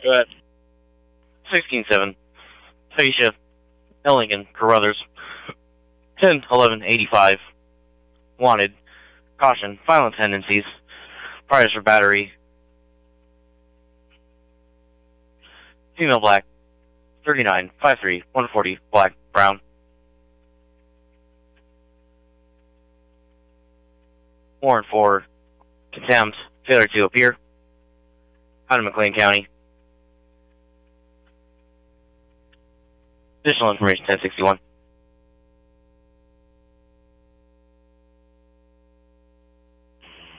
Go ahead. 16-7. Taisha L. Lincoln, Carruthers. 10-11-85. Wanted. Caution. Violent tendencies. Priors for battery. Female black. 39, 5'3", 140, black, brown. Warrant for contempt, failure to appear. Out of McLean County. Additional information 1061.